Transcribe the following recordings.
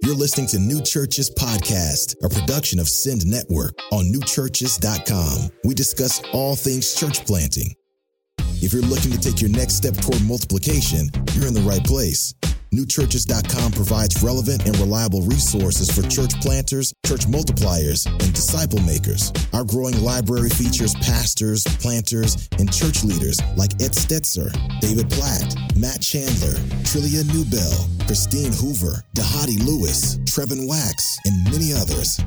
You're listening to New Churches Podcast, a production of Send Network on newchurches.com. We discuss all things church planting. If you're looking to take your next step toward multiplication, you're in the right place. Newchurches.com provides relevant and reliable resources for church planters, church multipliers, and disciple makers. Our growing library features pastors, planters, and church leaders like Ed Stetzer, David Platt, Matt Chandler, Trillia Newbell, Christine Hoover, Dahadi Lewis, Trevin Wax, and many others.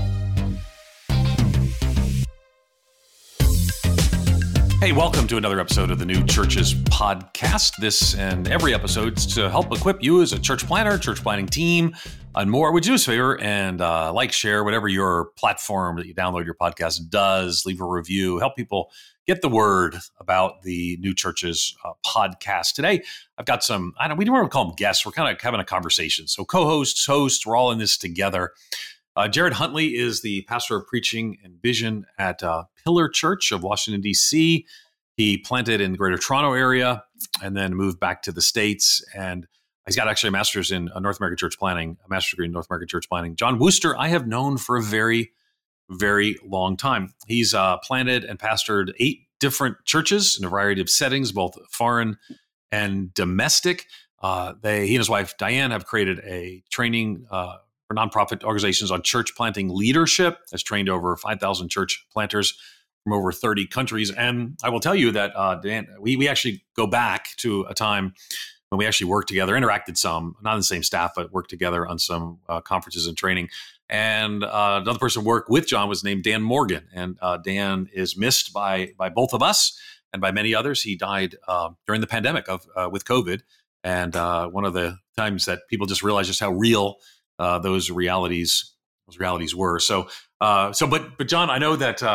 Hey, welcome to another episode of the New Churches Podcast. This and every episode is to help equip you as a church planter, church planting team, and more. Would you do us a favor and like, share, whatever your platform that you download your podcast does, leave a review, help people get the word about the New Churches Podcast. Today, I've got some, we don't want to call them guests. We're kind of having a conversation. So co-hosts, hosts, we're all in this together. Jared Huntley is the pastor of preaching and vision at Pillar Church of Washington, D.C. He planted in the Greater Toronto area and then moved back to the States. And he's got actually a master's in North American church planning, a master's degree in North American church planning. John Wooster, I have known for a very, very long time. He's planted and pastored 8 different churches in a variety of settings, both foreign and domestic. He and his wife, Diane, have created a training for nonprofit organizations on church planting leadership, has trained over 5,000 church planters from over 30 countries. And I will tell you that, Dan, we actually go back to a time when we actually worked together, interacted some, not on the same staff, but worked together on some conferences and training. And another person who worked with John was named Dan Morgan. And Dan is missed by both of us and by many others. He died during the pandemic with COVID. And one of the times that people just realized just how real those realities were. But John, I know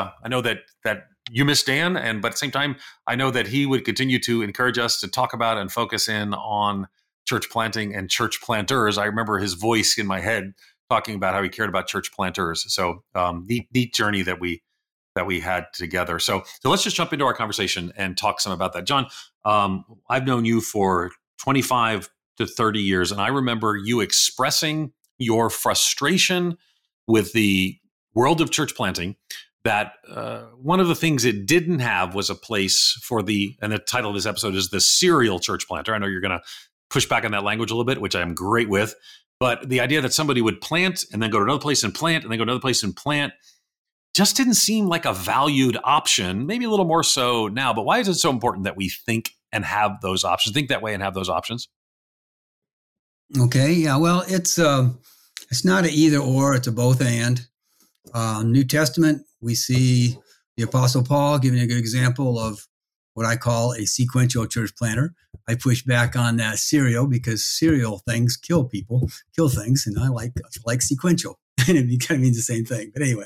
that you miss Dan, but at the same time, I know that he would continue to encourage us to talk about and focus in on church planting and church planters. I remember his voice in my head talking about how he cared about church planters. So neat journey that we had together. So let's just jump into our conversation and talk some about that. John, I've known you for 25 to 30 years, and I remember you expressing your frustration with the world of church planting, that one of the things it didn't have was a place for and the title of this episode is The Serial Church Planter. I know you're going to push back on that language a little bit, which I'm great with, but the idea that somebody would plant and then go to another place and plant and then go to another place and plant just didn't seem like a valued option, maybe a little more so now. But why is it so important that we think and have those options, think that way and have those options? Okay, yeah, well, it's not an either or, it's a both and. New Testament, we see the Apostle Paul giving a good example of what I call a sequential church planter. I push back on that serial because serial things kill things, and I like sequential, and it kind of means the same thing. But anyway,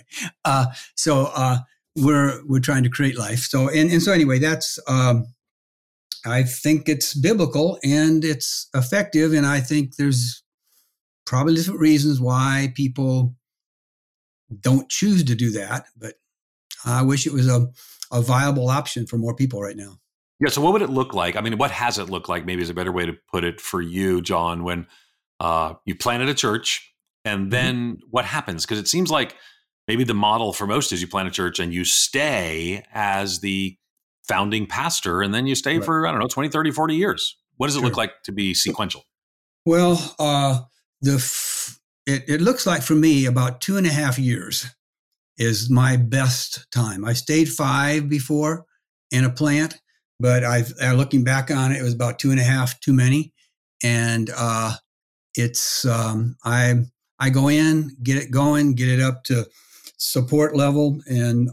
we're trying to create life. So anyway, that's. I think it's biblical and it's effective, and I think there's probably different reasons why people don't choose to do that, but I wish it was a viable option for more people right now. Yeah, so what would it look like? I mean, what has it looked like, maybe is a better way to put it for you, John, when you planted a church, and then what happens? Because it seems like maybe the model for most is you plant a church and you stay as the founding pastor, and then you stay for, 20, 30, 40 years. What does it look like to be sequential? Well, it looks like for me about 2.5 years is my best time. I stayed 5 before in a plant, but looking back on it, it was about 2.5 too many. And it's I go in, get it going, get it up to support level, and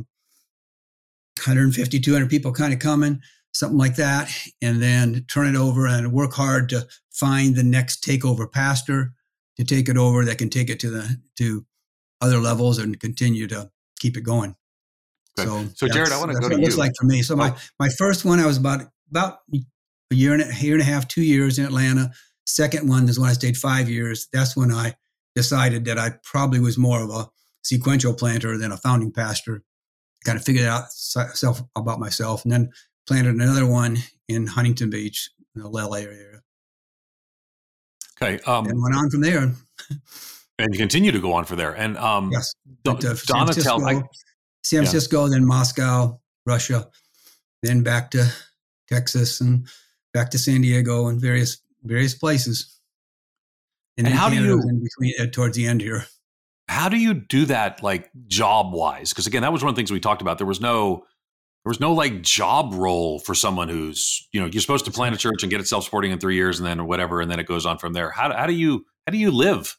150, 200 people kind of coming, something like that, and then turn it over and work hard to find the next takeover pastor to take it over that can take it to other levels and continue to keep it going. Okay. So Jared, I want to go to you. That's what it looks like for me. So my first one, I was about a year and a half, 2 years in Atlanta. Second one is when I stayed 5 years. That's when I decided that I probably was more of a sequential planter than a founding pastor. Kind of figured out about myself, and then planted another one in Huntington Beach, in the LA area. Okay. And went on from there. And you continue to go on for there. And Yes. Went to Donatell, San Francisco, then Moscow, Russia, then back to Texas and back to San Diego and various places. And how do you, in between, towards the end here. How do you do that, like job wise? Because again, that was one of the things we talked about. There was no like job role for someone who's, you're supposed to plant a church and get it self-supporting in 3 years and then whatever, and then it goes on from there. How do you live?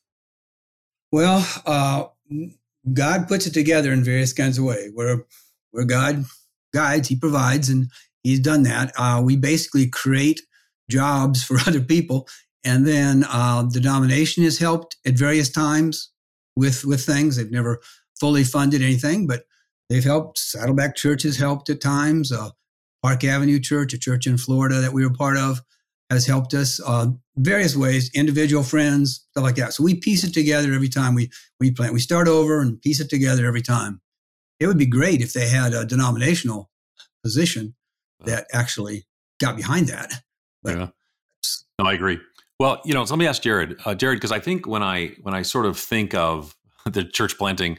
Well, God puts it together in various kinds of ways. Where God guides, He provides, and He's done that. We basically create jobs for other people, and then the denomination has helped at various times with things. They've never fully funded anything, but they've helped. Saddleback Church has helped at times. Park Avenue Church, a church in Florida that we were part of, has helped us various ways, individual friends, stuff like that. So we piece it together every time we plant. We start over and piece it together every time. It would be great if they had a denominational position that actually got behind that. But yeah. No, I agree. Well, so let me ask Jared. Jared, because I think when I sort of think of the church planting,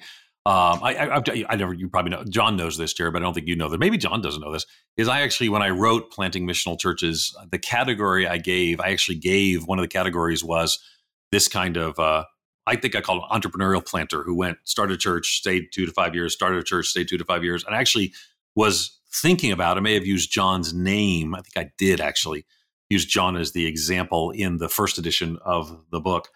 you probably know, John knows this, Jared, but I don't think you know that. Maybe John doesn't know this. Is I actually, when I wrote Planting Missional Churches, the category I actually gave one of the categories was this kind of, I think I called it entrepreneurial planter who started a church, stayed 2 to 5 years, started a church, stayed 2 to 5 years. And I actually was thinking about, I may have used John's name. I think I did actually use John as the example in the first edition of the book.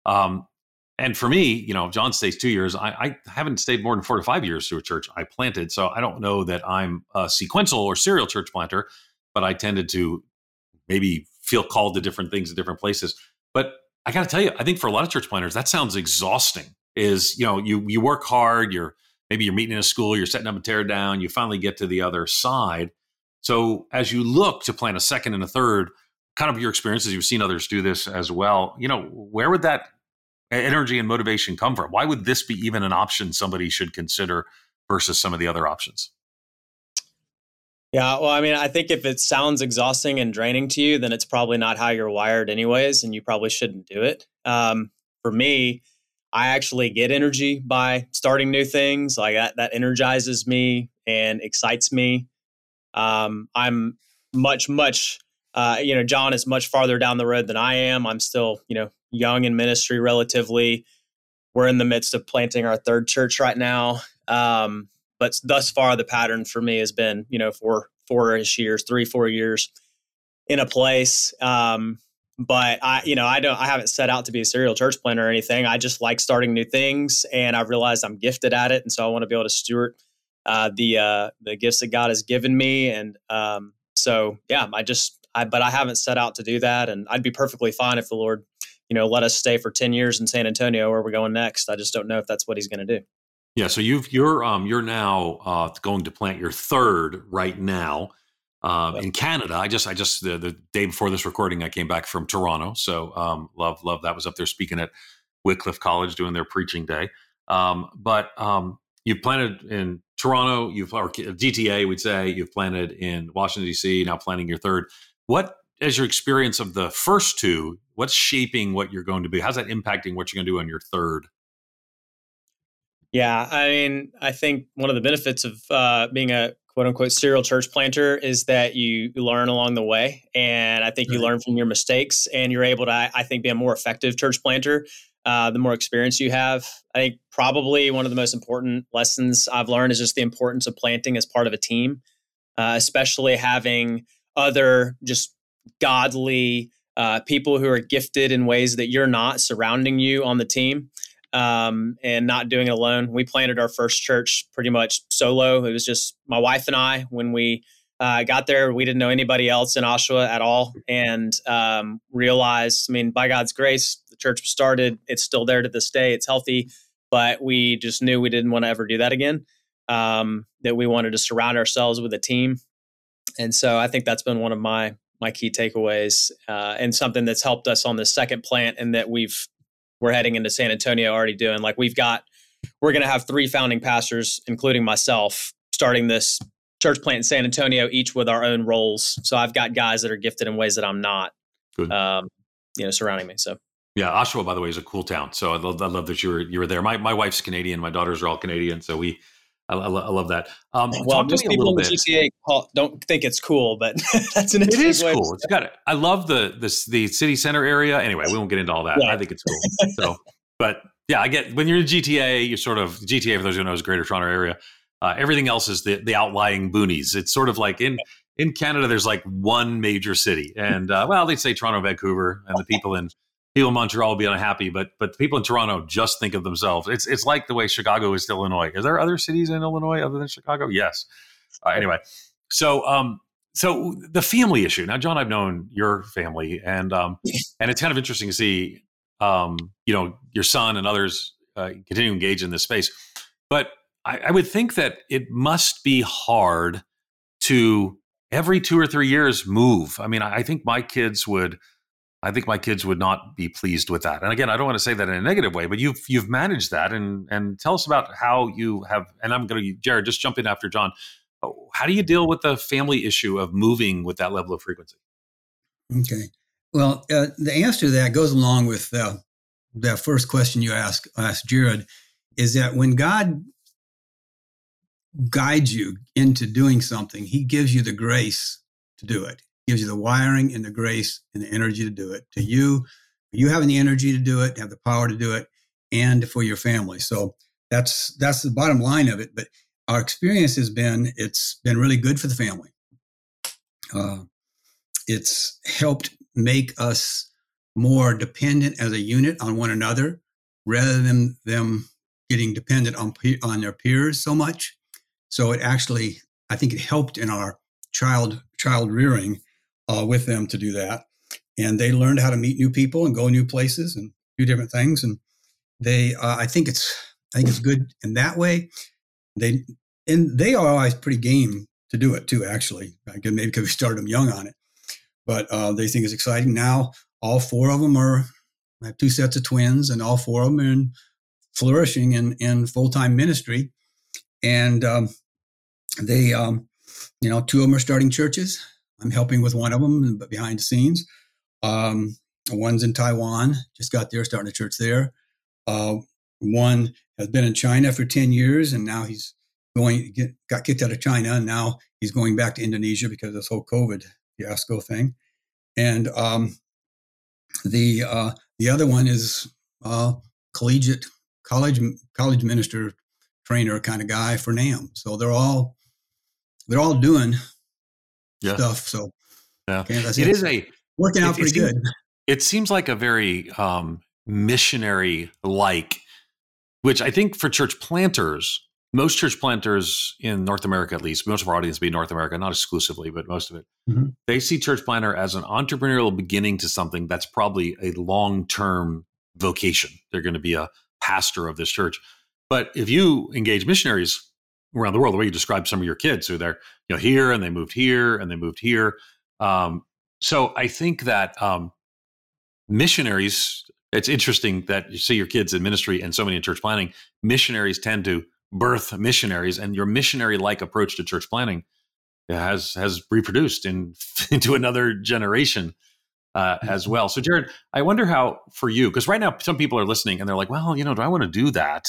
And for me, John stays 2 years. I haven't stayed more than 4 to 5 years to a church I planted. So I don't know that I'm a sequential or serial church planter, but I tended to maybe feel called to different things at different places. But I got to tell you, I think for a lot of church planters, that sounds exhausting. You work hard, maybe you're meeting in a school, you're setting up a tear down, you finally get to the other side. So as you look to plant a second and a third, kind of your experiences, you've seen others do this as well. Where would that energy and motivation come from? Why would this be even an option somebody should consider versus some of the other options? Yeah, well, I mean, I think if it sounds exhausting and draining to you, then it's probably not how you're wired anyways, and you probably shouldn't do it. For me, I actually get energy by starting new things. Like that energizes me and excites me. I'm much, John is much farther down the road than I am. I'm still, young in ministry relatively. We're in the midst of planting our third church right now. But thus far, the pattern for me has been, 4 years in a place. But I haven't set out to be a serial church planter or anything. I just like starting new things, and I've realized I'm gifted at it. And so I want to be able to steward the gifts that God has given me. And but I haven't set out to do that. And I'd be perfectly fine if the Lord, let us stay for 10 years in San Antonio where we're going next. I just don't know if that's what He's going to do. Yeah. So you're now going to plant your third right now in Canada. I just the day before this recording, I came back from Toronto. So love that. Was up there speaking at Wycliffe College doing their preaching day. But you've planted in Toronto, or GTA, we'd say. You've planted in Washington, D.C., now planting your third. What is your experience of the first two? What's shaping what you're going to be? How's that impacting what you're going to do on your third? Yeah, I mean, I think one of the benefits of being a quote unquote serial church planter is that you learn along the way. And I think you learn from your mistakes, and you're able to, I think, be a more effective church planter the more experience you have. I think probably one of the most important lessons I've learned is just the importance of planting as part of a team, especially having other just godly people who are gifted in ways that you're not surrounding you on the team. And not doing it alone. We planted our first church pretty much solo. It was just my wife and I. When we got there, we didn't know anybody else in Oshawa at all, and realized, by God's grace, the church was started. It's still there to this day. It's healthy, but we just knew we didn't want to ever do that again, that we wanted to surround ourselves with a team. And so I think that's been one of my key takeaways, and something that's helped us on this second plant, and that we're heading into San Antonio already doing. Like we're going to have 3 founding pastors, including myself, starting this church plant in San Antonio, each with our own roles. So I've got guys that are gifted in ways that I'm not, surrounding me. So Yeah, Oshawa, by the way, is a cool town. So I love that you were there. My wife's Canadian. My daughters are all Canadian. So I love that. Well, Talk to most me a people little in the bit. GTA don't think it's cool, but that's an It interesting is way to cool. It's got it. I love the city center area. Anyway, we won't get into all that. Yeah. I think it's cool. So, but yeah, I get when you're in GTA, you're sort of GTA for those who know is Greater Toronto area. Everything else is the outlying boonies. It's sort of like in Canada, there's like one major city, and they'd say Toronto, Vancouver, and the people in Montreal will be unhappy, but the people in Toronto just think of themselves. It's like the way Chicago is to Illinois. Is there other cities in Illinois other than Chicago? Yes. Anyway, so the family issue. Now, John, I've known your family, and it's kind of interesting to see, your son and others continue to engage in this space. But I would think that it must be hard to every 2 or 3 years move. I mean, I think my kids would not be pleased with that. And again, I don't want to say that in a negative way, but you've managed that, and tell us about how you have. And I'm going to, Jared, just jump in after John. How do you deal with the family issue of moving with that level of frequency? Okay. Well, the answer to that goes along with that first question you asked Jared, is that when God guides you into doing something, he gives you the grace to do it. He gives you the wiring and the grace and the energy to do it. To you having the energy to do it, have the power to do it, and for your family. So that's the bottom line of it. But our experience it's been really good for the family. It's helped make us more dependent as a unit on one another, rather than them getting dependent on their peers so much. So it actually, I think it helped in our child rearing with them to do that. And they learned how to meet new people and go new places and do different things. And I think it's good in that way. They are always pretty game to do it too, actually. Maybe because we started them young on it. But they think it's exciting. Now, all four of them I have 2 sets of twins, and all four of them are flourishing in full-time ministry. And they, 2 of them are starting churches. I'm helping with one of them, but behind the scenes. One's in Taiwan, just got there, starting a church there. One has been in China for 10 years, and now he's got kicked out of China, and now he's going back to Indonesia because of this whole COVID fiasco thing. And the other one is college minister trainer kind of guy for NAM. So they're all doing stuff. So yeah, it's working out pretty good. It seems like a very missionary-like, which I think for church planters, most church planters in North America, at least, most of our audience being North America, not exclusively, but most of it, they see church planter as an entrepreneurial beginning to something that's probably a long-term vocation. They're going to be a pastor of this church. But if you engage missionaries around the world, the way you described some of your kids who they're here and they moved here and they moved here. So I think that missionaries, it's interesting that you see your kids in ministry and so many in church planting. Missionaries tend to birth missionaries, and your missionary-like approach to church planting has reproduced into another generation as well. So, Jared, I wonder how for you, because right now some people are listening and they're like, well, do I want to do that?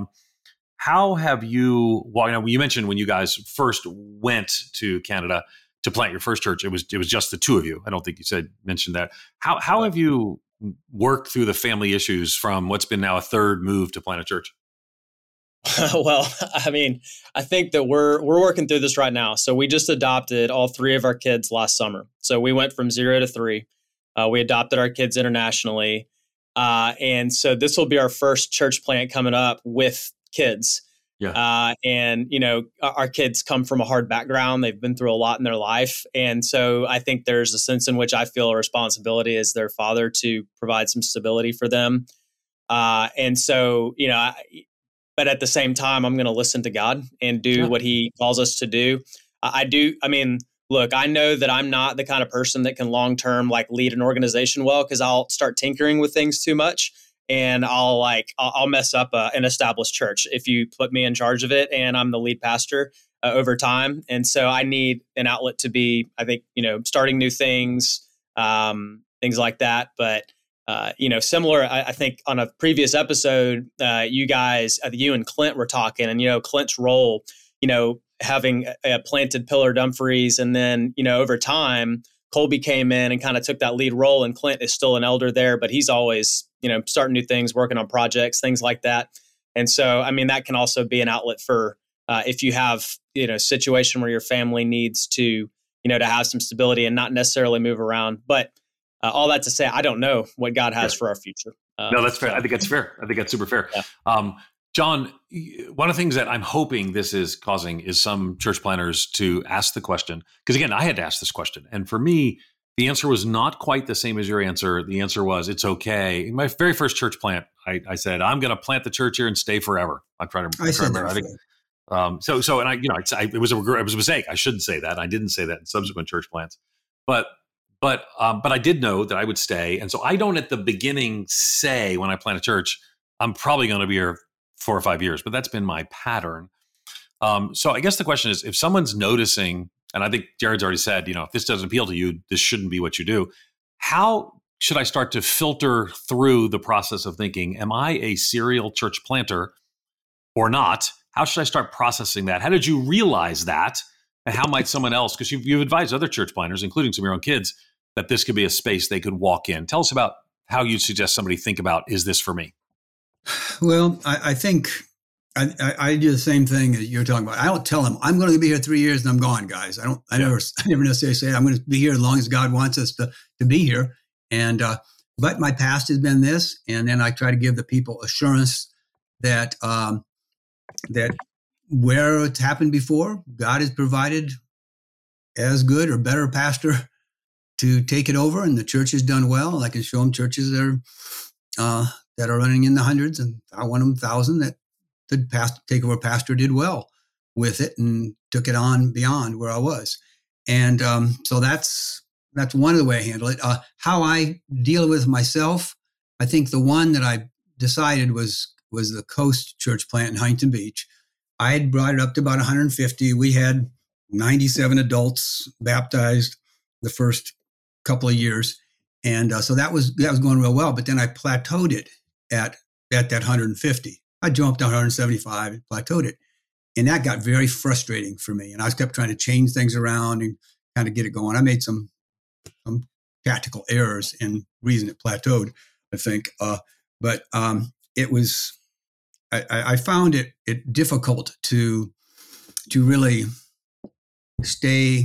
How have you? Well, you mentioned when you guys first went to Canada to plant your first church, it was just the 2 of you. I don't think you mentioned that. How have you worked through the family issues from what's been now a 3rd move to plant a church? Well, I mean, I think that we're working through this right now. So we just adopted all 3 of our kids last summer. So we went from 0 to 3. We adopted our kids internationally. And so this will be our first church plant coming up with kids. Yeah. And, our kids come from a hard background. They've been through a lot in their life. And so I think there's a sense in which I feel a responsibility as their father to provide some stability for them. And so, but at the same time, I'm going to listen to God and do what he calls us to do. Look, I know that I'm not the kind of person that can long-term lead an organization well, because I'll start tinkering with things too much, and I'll mess up an established church if you put me in charge of it and I'm the lead pastor over time. And so I need an outlet to be, I think, starting new things, things like that. But similar. I think on a previous episode, you guys, you and Clint were talking, and Clint's role, having planted Pillar Dumfries, and then over time, Colby came in and kind of took that lead role, and Clint is still an elder there, but he's always starting new things, working on projects, things like that. And so, that can also be an outlet for if you have a situation where your family needs to to have some stability and not necessarily move around, but. All that to say, I don't know what God has for our future. No, that's fair. I think that's fair. I think that's super fair. Yeah. John, one of the things that I'm hoping this is causing is some church planners to ask the question, because again, I had to ask this question. And for me, the answer was not quite the same as your answer. The answer was, it's okay. In my very first church plant, I said, I'm going to plant the church here and stay forever. I'm trying to remember. I think, it was a mistake. I shouldn't say that. I didn't say that in subsequent church plants, But I did know that I would stay. And so I don't at the beginning say when I plant a church, I'm probably going to be here 4 or 5 years, but that's been my pattern. So I guess the question is, if someone's noticing, and I think Jared's already said, if this doesn't appeal to you, this shouldn't be what you do. How should I start to filter through the process of thinking, am I a serial church planter or not? How should I start processing that? How did you realize that? And how might someone else, because you've advised other church planners, including some of your own kids, that this could be a space they could walk in. Tell us about how you'd suggest somebody think about, is this for me? Well, I think I do the same thing that you're talking about. I don't tell them, I'm going to be here 3 years and I'm gone, guys. I never necessarily say I'm going to be here as long as God wants us to be here. And, but my past has been this. And then I try to give the people assurance that, that where it's happened before, God has provided as good or better pastor to take it over, and the church has done well. I can show them churches that are running in the hundreds, and I want them 1,000 that the takeover pastor did well with it and took it on beyond where I was. And so that's one of the way I handle it. How I deal with myself, I think the one that I decided was the Coast Church plant in Huntington Beach. I had brought it up to about 150. We had 97 adults baptized the first couple of years. And so that was going real well. But then I plateaued it at that 150. I jumped to 175 and plateaued it. And that got very frustrating for me. And I kept trying to change things around and kind of get it going. I made some tactical errors in reason it plateaued, I think. But it was, I found it difficult to really stay.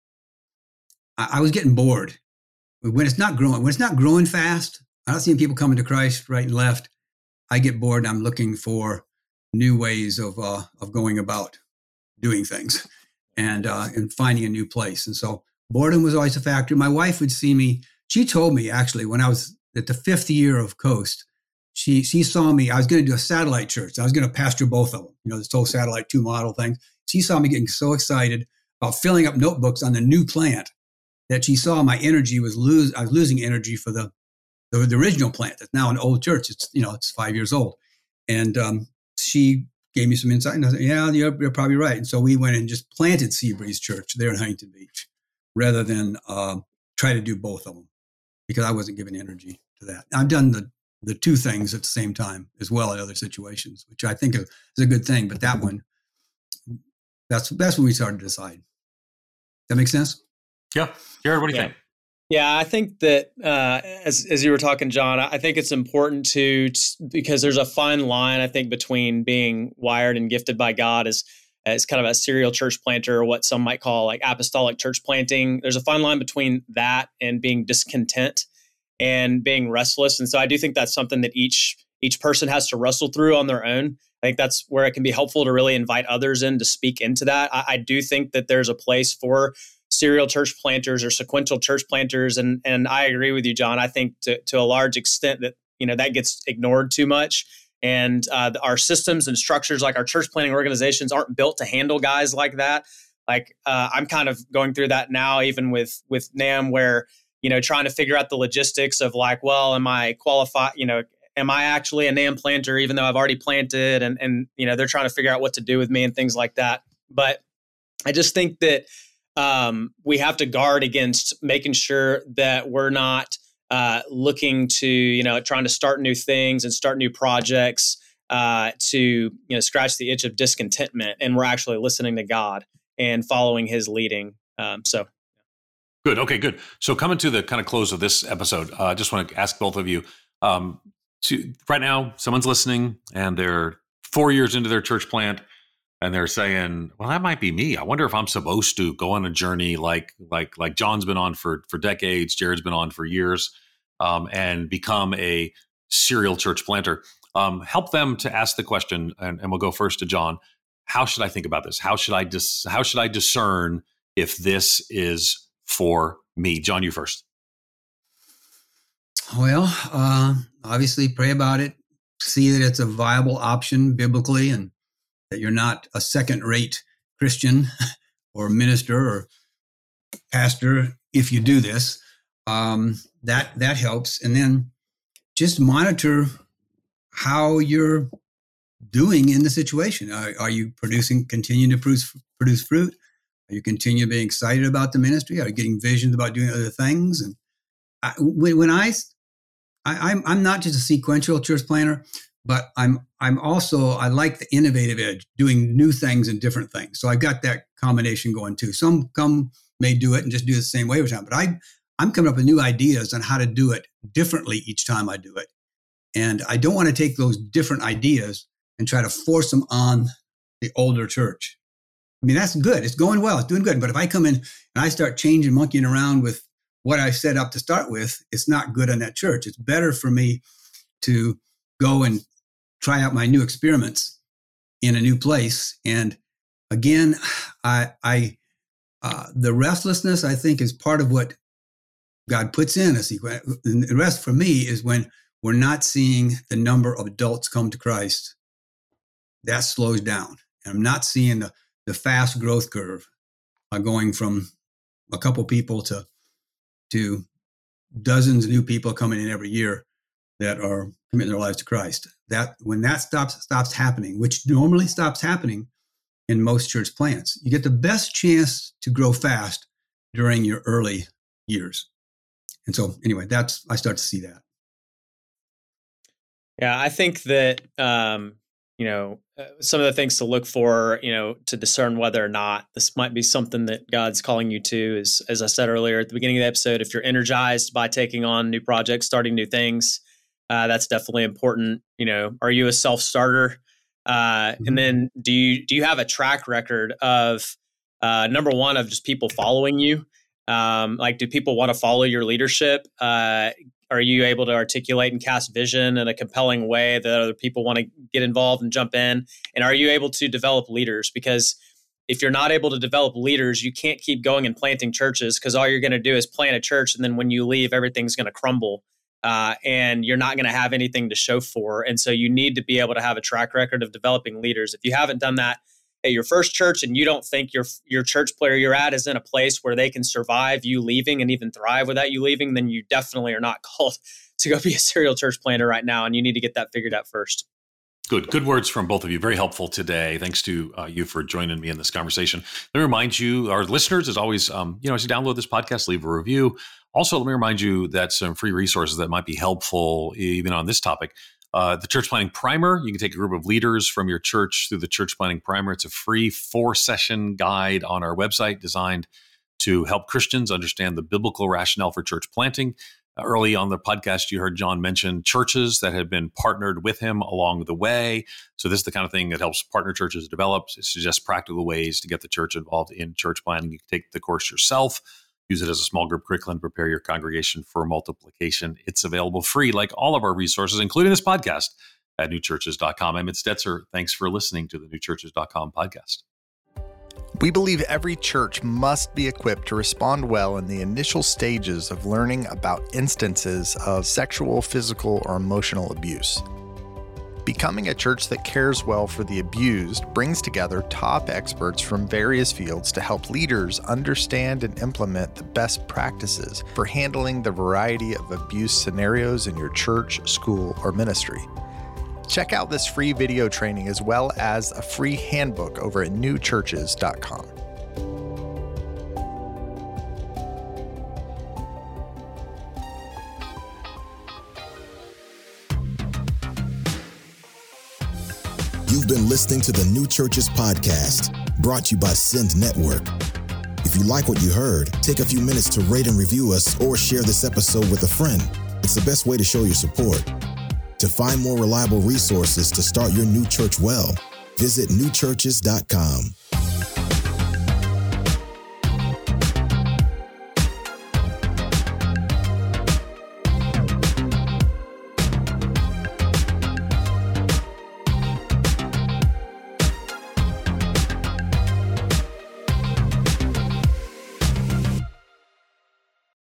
I was getting bored when it's not growing. When it's not growing fast, I'm not seeing people coming to Christ right and left. I get bored. And I'm looking for new ways of going about doing things and finding a new place. And so boredom was always a factor. My wife would see me. She told me actually when I was at the 5th year of Coast, she saw me. I was going to do a satellite church. I was going to pastor both of them. This whole satellite 2 model thing. She saw me getting so excited about filling up notebooks on the new plant that she saw my energy I was losing energy for the original plant. That's now an old church. It's 5 years old. And she gave me some insight and I said, yeah, you're probably right. And so we went and just planted Seabreeze Church there in Huntington Beach rather than try to do both of them because I wasn't giving energy to that. I've done the 2 things at the same time as well in other situations, which I think is a good thing. But that one, that's when we started to decide. That make sense? Yeah. Jared, what do you think? Yeah, I think that as you were talking, John, I think it's important because there's a fine line, I think, between being wired and gifted by God as kind of a serial church planter, or what some might call like apostolic church planting. There's a fine line between that and being discontent and being restless. And so I do think that's something that each person has to wrestle through on their own. I think that's where it can be helpful to really invite others in to speak into that. I do think that there's a place for serial church planters or sequential church planters. And I agree with you, John. I think to a large extent that, that gets ignored too much. And our systems and structures, like our church planting organizations, aren't built to handle guys like that. Like I'm kind of going through that now, even with NAM, where, trying to figure out the logistics of like, well, am I qualified? Am I actually a NAM planter, even though I've already planted? And they're trying to figure out what to do with me and things like that. But I just think that we have to guard against making sure that we're not looking to, trying to start new things and start new projects to, scratch the itch of discontentment. And we're actually listening to God and following his leading. Good. Okay, good. So coming to the kind of close of this episode, I just want to ask both of you, right now, someone's listening and they're 4 years into their church plant and they're saying, well, that might be me. I wonder if I'm supposed to go on a journey like John's been on for decades, Jared's been on for years, and become a serial church planter. Help them to ask the question, and we'll go first to John. How should I think about this? How should I discern if this is for me? John, you first. Well, obviously pray about it. See that it's a viable option biblically and that you're not a second-rate Christian or minister or pastor if you do this. That helps. And then just monitor how you're doing in the situation. Are you continuing to produce fruit? Are you continuing being excited about the ministry? Are you getting visions about doing other things? And I'm not just a sequential church planner, but I'm also, I like the innovative edge, doing new things and different things. So I've got that combination going too. Some may do it and just do it the same way every time, but I'm coming up with new ideas on how to do it differently each time I do it. And I don't want to take those different ideas and try to force them on the older church. I mean, that's good. It's going well. It's doing good. But if I come in and I start changing, monkeying around with what I set up to start with, it's not good on that church. It's better for me to go and try out my new experiments in a new place. And again, the restlessness, I think, is part of what God puts in a sequence. And the rest for me is when we're not seeing the number of adults come to Christ. That slows down. And I'm not seeing the fast growth curve going from a couple people to dozens of new people coming in every year that are committing their lives to Christ. That when that stops happening, which normally stops happening in most church plants, you get the best chance to grow fast during your early years. And so anyway, I start to see that. Yeah, I think that, some of the things to look for, to discern whether or not this might be something that God's calling you to is, as I said earlier at the beginning of the episode, if you're energized by taking on new projects, starting new things, that's definitely important. Are you a self-starter? And then do you have a track record of, number one, of just people following you? Do people want to follow your leadership? Are you able to articulate and cast vision in a compelling way that other people want to get involved and jump in? And are you able to develop leaders? Because if you're not able to develop leaders, you can't keep going and planting churches, because all you're going to do is plant a church. And then when you leave, everything's going to crumble and you're not going to have anything to show for. And so you need to be able to have a track record of developing leaders. If you haven't done that at your first church and you don't think your church player you're at is in a place where they can survive you leaving and even thrive without you leaving, then you definitely are not called to go be a serial church planter right now. And you need to get that figured out first. Good words from both of you. Very helpful today. Thanks to you for joining me in this conversation. Let me remind you, our listeners, as always, as you download this podcast, leave a review. Also, let me remind you that some free resources that might be helpful even on this topic. The Church Planting Primer. You can take a group of leaders from your church through the Church Planting Primer. It's a free 4-session guide on our website designed to help Christians understand the biblical rationale for church planting. Early on the podcast, you heard John mention churches that have been partnered with him along the way. So this is the kind of thing that helps partner churches develop. It suggests practical ways to get the church involved in church planting. You can take the course yourself, use it as a small group curriculum, prepare your congregation for multiplication. It's available free, like all of our resources, including this podcast, at newchurches.com. I'm Ed Stetzer. Thanks for listening to the newchurches.com podcast. We believe every church must be equipped to respond well in the initial stages of learning about instances of sexual, physical, or emotional abuse. Becoming a church that cares well for the abused brings together top experts from various fields to help leaders understand and implement the best practices for handling the variety of abuse scenarios in your church, school, or ministry. Check out this free video training as well as a free handbook over at newchurches.com. You've been listening to the New Churches Podcast, brought to you by Send Network. If you like what you heard, take a few minutes to rate and review us or share this episode with a friend. It's the best way to show your support. To find more reliable resources to start your new church well, visit newchurches.com.